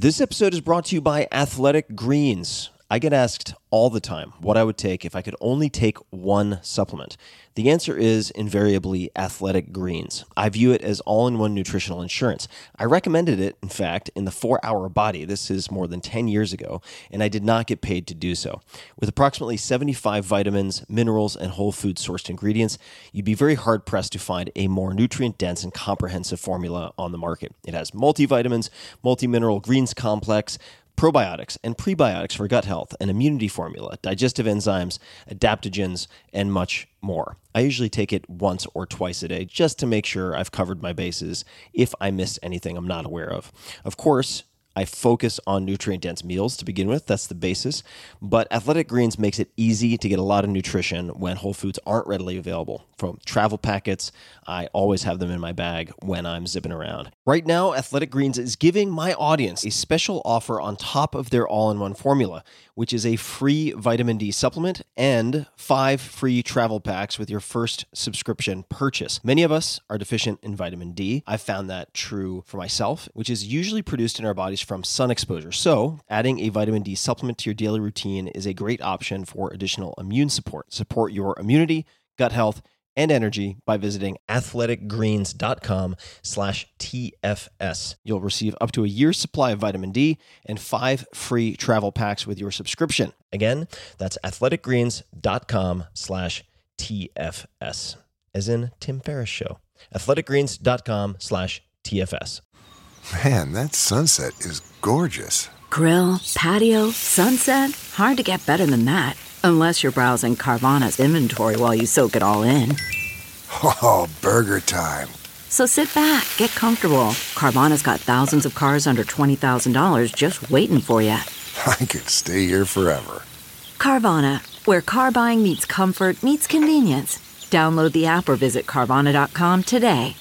This episode is brought to you by Athletic Greens. I get asked all the time what I would take if I could only take one supplement. The answer is invariably Athletic Greens. I view it as all-in-one nutritional insurance. I recommended it, in fact, in the 4-Hour Body. This is more than 10 years ago, and I did not get paid to do so. With approximately 75 vitamins, minerals, and whole food-sourced ingredients, you'd be very hard-pressed to find a more nutrient-dense and comprehensive formula on the market. It has multivitamins, multi-mineral greens complex, probiotics and prebiotics for gut health, an immunity formula, digestive enzymes, adaptogens, and much more. I usually take it once or twice a day just to make sure I've covered my bases if I missed anything I'm not aware of. Of course, I focus on nutrient-dense meals to begin with. That's the basis. But Athletic Greens makes it easy to get a lot of nutrition when whole foods aren't readily available. From travel packets, I always have them in my bag when I'm zipping around. Right now, Athletic Greens is giving my audience a special offer on top of their all-in-one formula, which is a free vitamin D supplement and 5 free travel packs with your first subscription purchase. Many of us are deficient in vitamin D. I've found that true for myself, which is usually produced in our bodies from sun exposure. So, adding a vitamin D supplement to your daily routine is a great option for additional immune support. Support your immunity, gut health, and energy by visiting athleticgreens.com/TFS. You'll receive up to a year's supply of vitamin D and 5 free travel packs with your subscription. Again, that's athleticgreens.com/TFS, as in Tim Ferriss Show. athleticgreens.com/TFS. Man, that sunset is gorgeous. Grill, patio, sunset. Hard to get better than that. Unless you're browsing Carvana's inventory while you soak it all in. Oh, burger time. So sit back, get comfortable. Carvana's got thousands of cars under $20,000 just waiting for you. I could stay here forever. Carvana, where car buying meets comfort meets convenience. Download the app or visit Carvana.com today.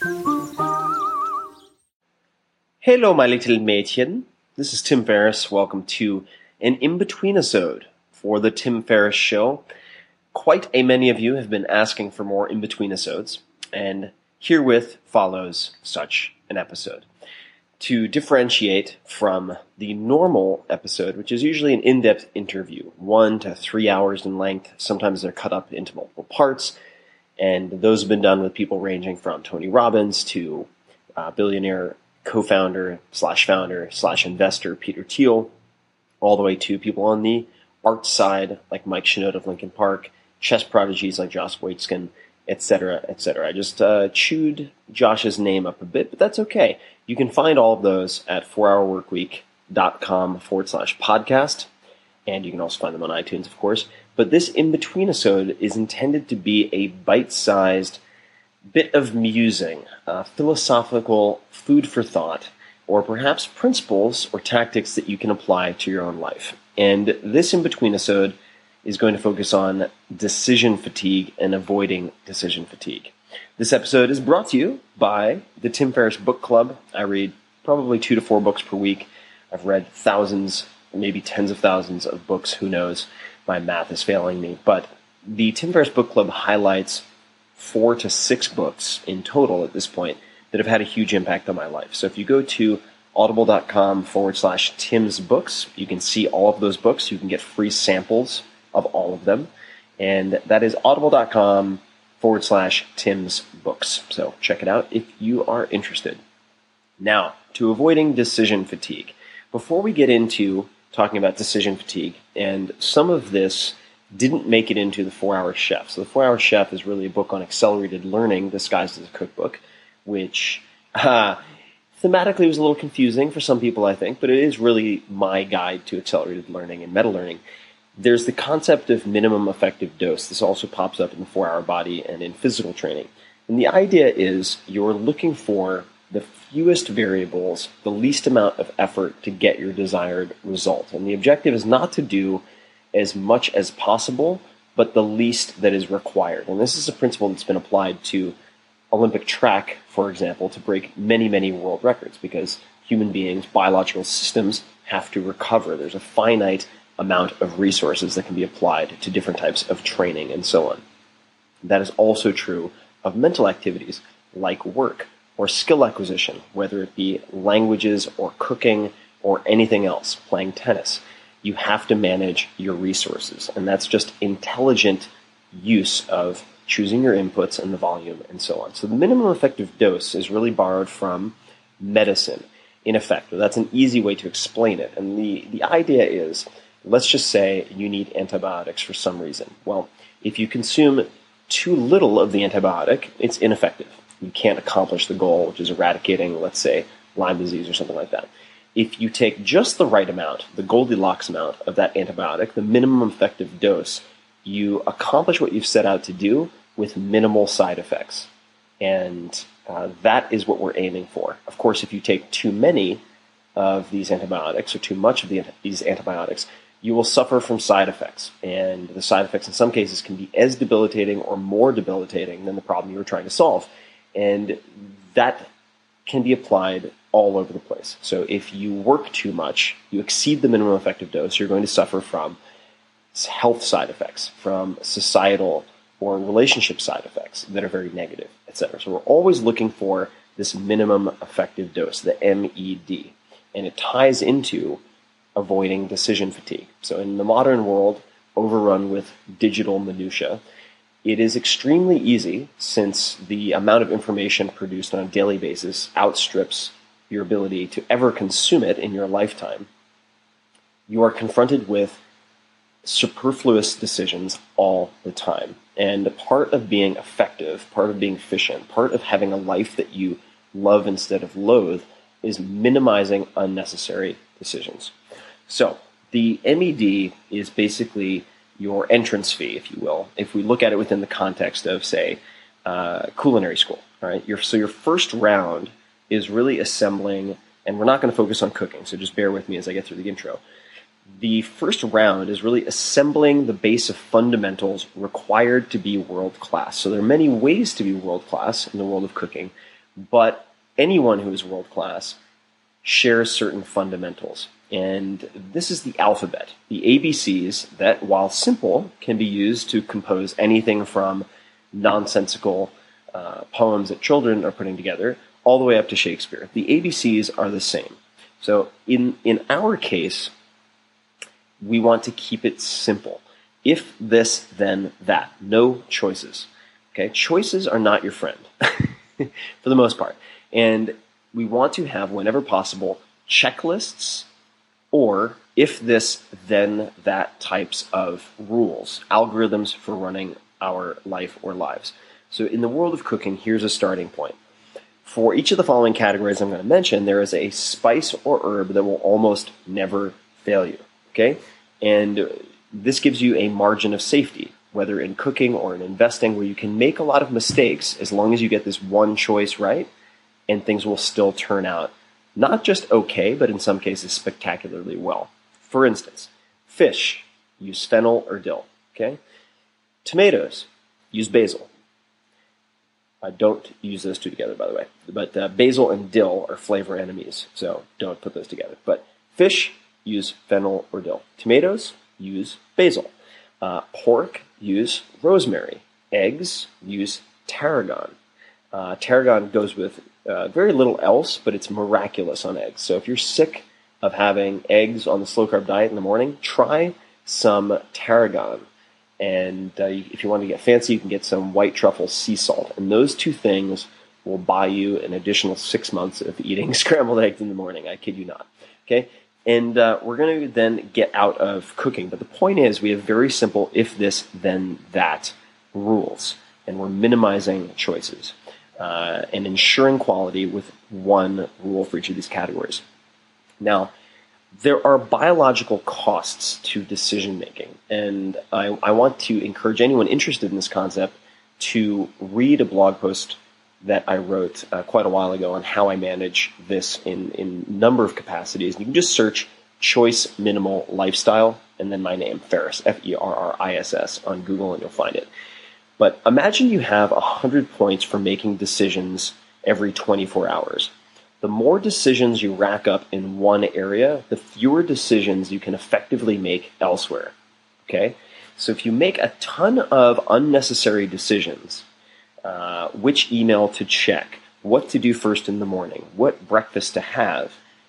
Hello, my little Mädchen. This is Tim Ferriss. Welcome to an in-between-isode for the Tim Ferriss Show. Quite a many of you have been asking for more in-between-isodes, and herewith follows such an episode. To differentiate from the normal episode, which is usually an in-depth interview, 1 to 3 hours in length. Sometimes they're cut up into multiple parts, and those have been done with people ranging from Tony Robbins to billionaire co-founder/founder/investor Peter Thiel, all the way to people on the art side like Mike Shinoda of Linkin Park, chess prodigies like Josh Waitzkin, etc., etc. I just chewed Josh's name up a bit, but that's okay. You can find all of those at 4hourworkweek.com/podcast, and you can also find them on iTunes, of course. But this in-between episode is intended to be a bite-sized bit of musing, philosophical food for thought, or perhaps principles or tactics that you can apply to your own life. And this in-between episode is going to focus on decision fatigue and avoiding decision fatigue. This episode is brought to you by the Tim Ferriss Book Club. I read probably 2 to 4 books per week. I've read thousands, maybe tens of thousands of books. Who knows? My math is failing me. But the Tim Ferriss Book Club highlights 4 to 6 books in total at this point that have had a huge impact on my life. So if you go to audible.com/Tim's books, you can see all of those books. You can get free samples of all of them. And that is audible.com/Tim's books. So check it out if you are interested. Now, to avoiding decision fatigue. Before we get into talking about decision fatigue, and some of this didn't make it into the 4-Hour Chef. So the 4-Hour Chef is really a book on accelerated learning disguised as a cookbook, which thematically was a little confusing for some people, I think, but it is really my guide to accelerated learning and meta learning. There's the concept of minimum effective dose. This also pops up in the 4-Hour Body and in physical training. And the idea is you're looking for the fewest variables, the least amount of effort to get your desired result. And the objective is not to do as much as possible, but the least that is required. And this is a principle that's been applied to Olympic track, for example, to break many, many world records, because human beings, biological systems, have to recover. There's a finite amount of resources that can be applied to different types of training and so on. That is also true of mental activities like work or skill acquisition, whether it be languages or cooking or anything else, playing tennis. You have to manage your resources, and that's just intelligent use of choosing your inputs and the volume and so on. So the minimum effective dose is really borrowed from medicine, in effect. That's an easy way to explain it. And the idea is, let's just say you need antibiotics for some reason. Well, if you consume too little of the antibiotic, it's ineffective. You can't accomplish the goal, which is eradicating, let's say, Lyme disease or something like that. If you take just the right amount, the Goldilocks amount of that antibiotic, the minimum effective dose, you accomplish what you've set out to do with minimal side effects. And that is what we're aiming for. Of course, if you take too many of these antibiotics or too much of these antibiotics, you will suffer from side effects. And the side effects in some cases can be as debilitating or more debilitating than the problem you were trying to solve. And that can be applied all over the place. So if you work too much, you exceed the minimum effective dose, you're going to suffer from health side effects, from societal or relationship side effects that are very negative, etc. So we're always looking for this minimum effective dose, the MED, and it ties into avoiding decision fatigue. So in the modern world, overrun with digital minutia, it is extremely easy, since the amount of information produced on a daily basis outstrips your ability to ever consume it in your lifetime. You are confronted with superfluous decisions all the time. And part of being effective, part of being efficient, part of having a life that you love instead of loathe is minimizing unnecessary decisions. So the MED is basically your entrance fee, if you will, if we look at it within the context of, say, culinary school. All right? So your first round is really assembling, and we're not going to focus on cooking, so just bear with me as I get through the intro. The first round is really assembling the base of fundamentals required to be world-class. So there are many ways to be world-class in the world of cooking, but anyone who is world-class shares certain fundamentals. And this is the alphabet, the ABCs that, while simple, can be used to compose anything from nonsensical poems that children are putting together all the way up to Shakespeare. The ABCs are the same. So in our case, we want to keep it simple. If this, then that. No choices. Okay? Choices are not your friend for the most part. And we want to have, whenever possible, checklists or if this, then that types of rules, algorithms for running our life or lives. So in the world of cooking, here's a starting point. For each of the following categories I'm going to mention, there is a spice or herb that will almost never fail you. Okay? And this gives you a margin of safety, whether in cooking or in investing, where you can make a lot of mistakes as long as you get this one choice right, and things will still turn out not just okay, but in some cases spectacularly well. For instance, fish, use fennel or dill. Okay? Tomatoes, use basil. Don't use those two together, by the way. But basil and dill are flavor enemies, so don't put those together. But fish, use fennel or dill. Tomatoes, use basil. Pork, use rosemary. Eggs, use tarragon. Tarragon goes with very little else, but it's miraculous on eggs. So if you're sick of having eggs on the slow-carb diet in the morning, try some tarragon. And if you want to get fancy, you can get some white truffle sea salt. And those two things will buy you an additional 6 months of eating scrambled eggs in the morning. I kid you not. Okay? And we're going to then get out of cooking. But the point is, we have very simple if this, then that rules. And we're minimizing choices and ensuring quality with one rule for each of these categories. Now, there are biological costs to decision making. And I want to encourage anyone interested in this concept to read a blog post that I wrote quite a while ago on how I manage this in a number of capacities. You can just search Choice Minimal Lifestyle and then my name, Ferriss, Ferriss, on Google, and you'll find it. But imagine you have 100 points for making decisions every 24 hours. The more decisions you rack up in one area, the fewer decisions you can effectively make elsewhere. Okay? So if you make a ton of unnecessary decisions, which email to check, what to do first in the morning, what breakfast to have,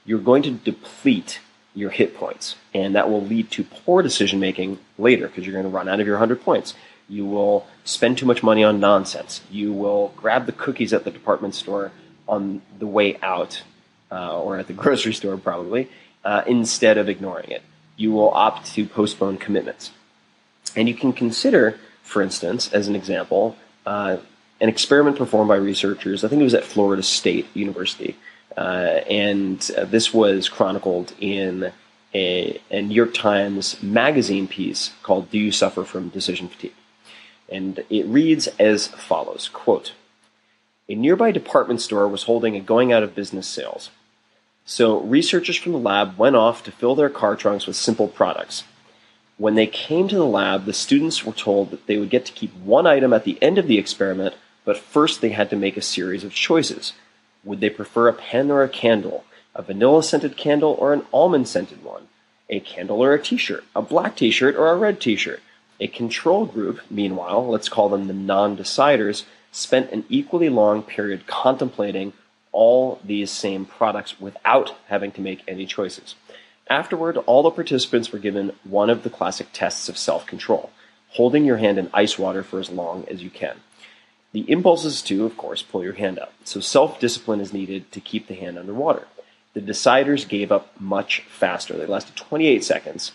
you're going to deplete your hit points, and that will lead to poor decision making later because you're going to run out of your 100 points. You will spend too much money on nonsense. You will grab the cookies at the department store on the way out, or at the grocery store probably, instead of ignoring it. You will opt to postpone commitments. And you can consider, for instance, as an example, an experiment performed by researchers, I think it was at Florida State University, and this was chronicled in a New York Times magazine piece called "Do You Suffer from Decision Fatigue?" And it reads as follows, quote, "A nearby department store was holding a going out of business sales. So researchers from the lab went off to fill their car trunks with simple products. When they came to the lab, the students were told that they would get to keep one item at the end of the experiment, but first they had to make a series of choices. Would they prefer a pen or a candle, a vanilla-scented candle or an almond-scented one, a candle or a t-shirt, a black t-shirt or a red t-shirt? A control group, meanwhile, let's call them the non-deciders, spent an equally long period contemplating all these same products without having to make any choices. Afterward, all the participants were given one of the classic tests of self-control, holding your hand in ice water for as long as you can. The impulse is to, of course, pull your hand up, so self-discipline is needed to keep the hand underwater. The deciders gave up much faster. They lasted 28 seconds,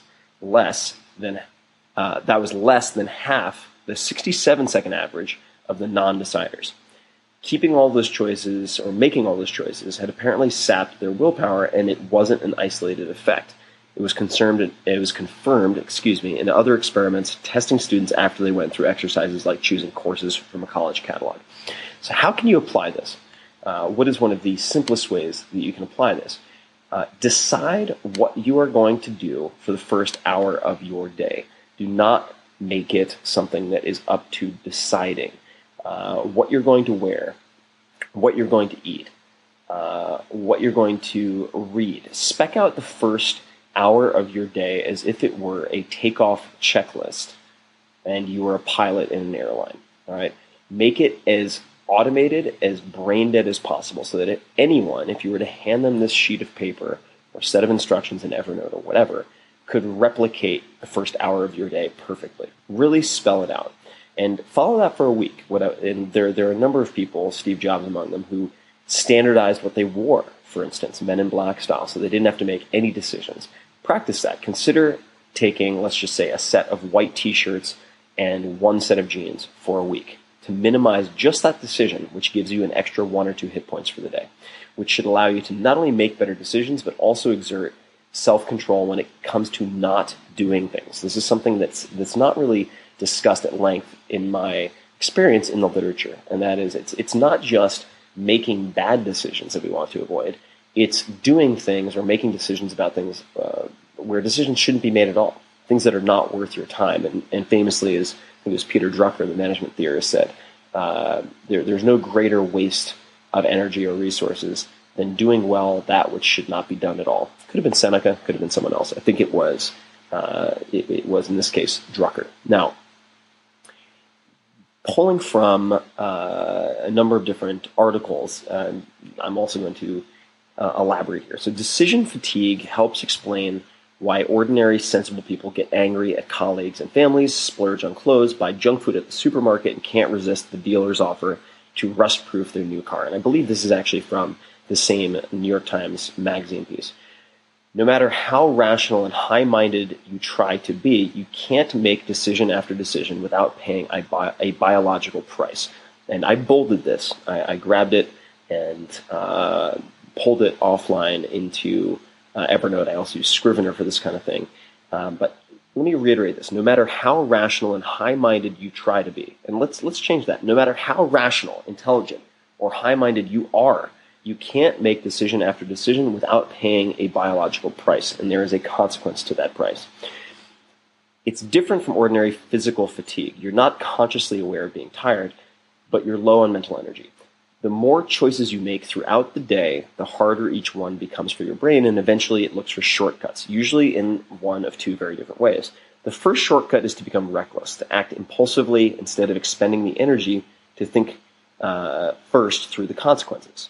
that was less than half the 67-second average of the non-deciders. Keeping all those choices, or making all those choices, had apparently sapped their willpower, and it wasn't an isolated effect. It was confirmed, in other experiments testing students after they went through exercises like choosing courses from a college catalog. So how can you apply this? What is one of the simplest ways that you can apply this? Decide what you are going to do for the first hour of your day. Do not make it something that is up to deciding what you're going to wear, what you're going to eat, what you're going to read. Spec out the first hour of your day as if it were a takeoff checklist and you were a pilot in an airline. All right, make it as automated, as brain dead as possible, so that anyone, if you were to hand them this sheet of paper or set of instructions in Evernote or whatever, could replicate the first hour of your day perfectly. Really spell it out. And follow that for a week. And there are a number of people, Steve Jobs among them, who standardized what they wore, for instance, Men in Black style, so they didn't have to make any decisions. Practice that. Consider taking, let's just say, a set of white t-shirts and one set of jeans for a week to minimize just that decision, which gives you an extra 1 or 2 hit points for the day, which should allow you to not only make better decisions, but also exert self-control when it comes to not doing things. This is something that's not really discussed at length in my experience in the literature, and that is it's not just making bad decisions that we want to avoid. It's doing things or making decisions about things where decisions shouldn't be made at all, things that are not worth your time. And famously, as I think it was Peter Drucker, the management theorist, said, there's no greater waste of energy or resources than doing well that which should not be done at all. Could have been Seneca, could have been someone else. I think it was in this case Drucker. Now, pulling from a number of different articles, I'm also going to elaborate here. So decision fatigue helps explain why ordinary, sensible people get angry at colleagues and families, splurge on clothes, buy junk food at the supermarket, and can't resist the dealer's offer to rust-proof their new car. And I believe this is actually from the same New York Times magazine piece. No matter how rational and high-minded you try to be, you can't make decision after decision without paying a biological price. And I bolded this. I grabbed it and pulled it offline into Evernote. I also use Scrivener for this kind of thing. But let me reiterate this. No matter how rational and high-minded you try to be, and let's change that. No matter how rational, intelligent, or high-minded you are, you can't make decision after decision without paying a biological price, and there is a consequence to that price. It's different from ordinary physical fatigue. You're not consciously aware of being tired, but you're low on mental energy. The more choices you make throughout the day, the harder each one becomes for your brain, and eventually it looks for shortcuts, usually in one of 2 very different ways. The first shortcut is to become reckless, to act impulsively instead of expending the energy to think first through the consequences.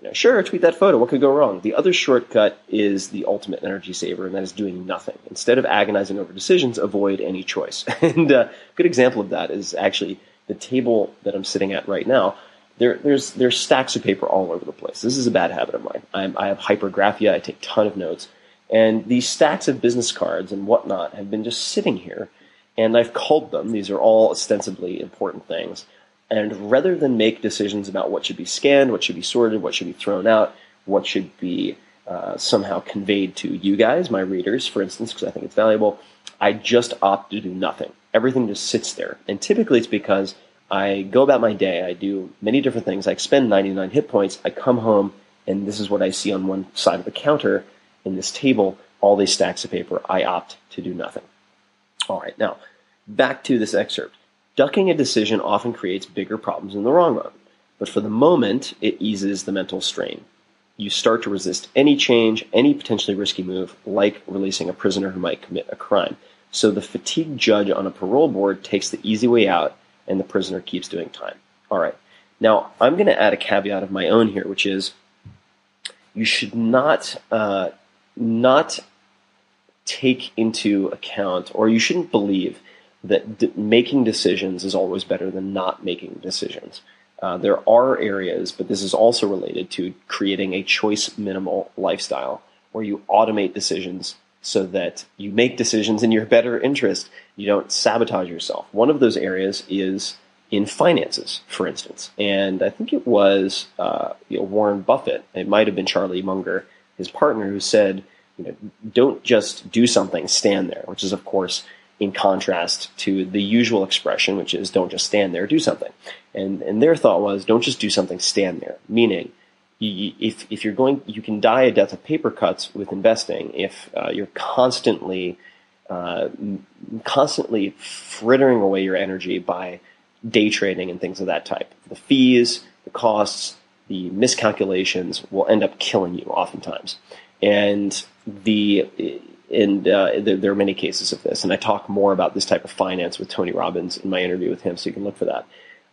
Sure, tweet that photo. What could go wrong? The other shortcut is the ultimate energy saver, and that is doing nothing. Instead of agonizing over decisions, avoid any choice. And a good example of that is actually the table that I'm sitting at right now. There's stacks of paper all over the place. This is a bad habit of mine. I have hypergraphia. I take a ton of notes. And these stacks of business cards and whatnot have been just sitting here, and I've culled them. These are all ostensibly important things. And rather than make decisions about what should be scanned, what should be sorted, what should be thrown out, what should be somehow conveyed to you guys, my readers, for instance, because I think it's valuable, I just opt to do nothing. Everything just sits there. And typically it's because I go about my day. I do many different things. I expend 99 hit points. I come home, and this is what I see on one side of the counter in this table, all these stacks of paper. I opt to do nothing. All right, now, back to this excerpt. Ducking a decision often creates bigger problems in the long run, but for the moment, it eases the mental strain. You start to resist any change, any potentially risky move, like releasing a prisoner who might commit a crime. So the fatigued judge on a parole board takes the easy way out, and the prisoner keeps doing time. All right. Now, I'm going to add a caveat of my own here, which is you should not take into account, or you shouldn't believe that making decisions is always better than not making decisions. There are areas, but this is also related to creating a choice minimal lifestyle where you automate decisions so that you make decisions in your better interest. You don't sabotage yourself. One of those areas is in finances, for instance. And I think it was Warren Buffett. It might have been Charlie Munger, his partner, who said, don't just do something, stand there, which is, of course, in contrast to the usual expression, which is don't just stand there, do something. And their thought was don't just do something, stand there. Meaning, if you're going, you can die a death of paper cuts with investing if you're constantly frittering away your energy by day trading and things of that type. The fees, the costs, the miscalculations will end up killing you oftentimes. And there are many cases of this, and I talk more about this type of finance with Tony Robbins in my interview with him, so you can look for that.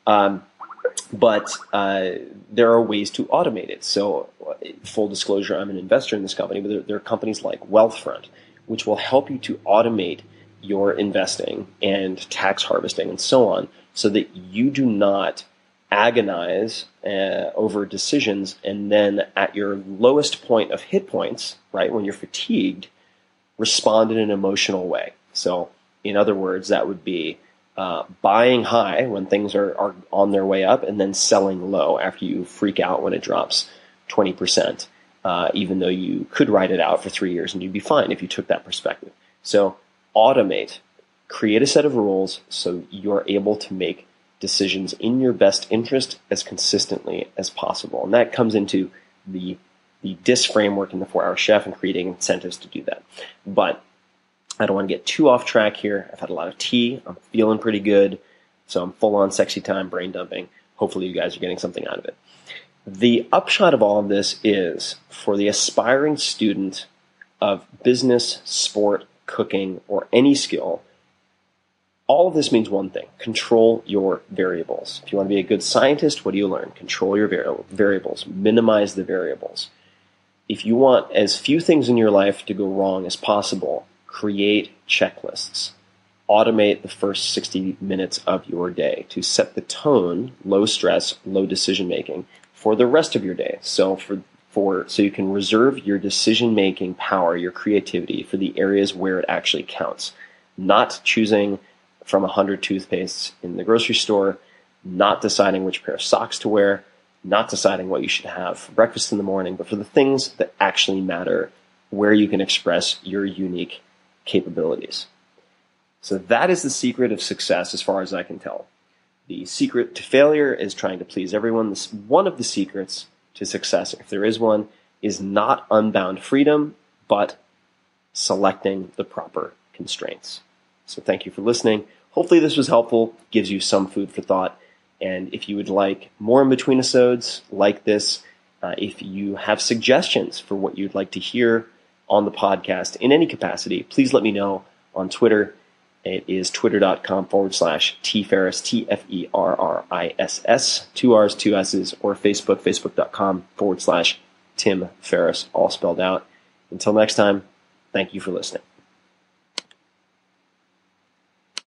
But there are ways to automate it. So, full disclosure, I'm an investor in this company, but there are companies like Wealthfront, which will help you to automate your investing and tax harvesting and so on, so that you do not agonize over decisions, and then at your lowest point of hit points, right, when you're fatigued, respond in an emotional way. So, in other words, that would be buying high when things are on their way up, and then selling low after you freak out when it drops 20%, even though you could ride it out for 3 years and you'd be fine if you took that perspective. So automate, create a set of rules so you're able to make decisions in your best interest as consistently as possible. And that comes into the DISC framework in the 4-Hour Chef and creating incentives to do that. But I don't want to get too off track here. I've had a lot of tea. I'm feeling pretty good. So I'm full on sexy time, brain dumping. Hopefully you guys are getting something out of it. The upshot of all of this is, for the aspiring student of business, sport, cooking, or any skill, all of this means one thing: control your variables. If you want to be a good scientist, what do you learn? Control your variables. Minimize the variables. If you want as few things in your life to go wrong as possible, create checklists. Automate the first 60 minutes of your day to set the tone, low stress, low decision making, for the rest of your day. So so you can reserve your decision making power, your creativity, for the areas where it actually counts. Not choosing from 100 toothpastes in the grocery store, not deciding which pair of socks to wear, not deciding what you should have for breakfast in the morning, but for the things that actually matter, where you can express your unique capabilities. So that is the secret of success as far as I can tell. The secret to failure is trying to please everyone. One of the secrets to success, if there is one, is not unbound freedom, but selecting the proper constraints. So thank you for listening. Hopefully this was helpful, gives you some food for thought. And if you would like more in-between episodes like this, if you have suggestions for what you'd like to hear on the podcast in any capacity, please let me know on Twitter It is twitter.com/tferriss, TFERRISS, 2 R's, 2 S's, or facebook.com/Tim Ferriss, all spelled out. Until next time, thank you for listening.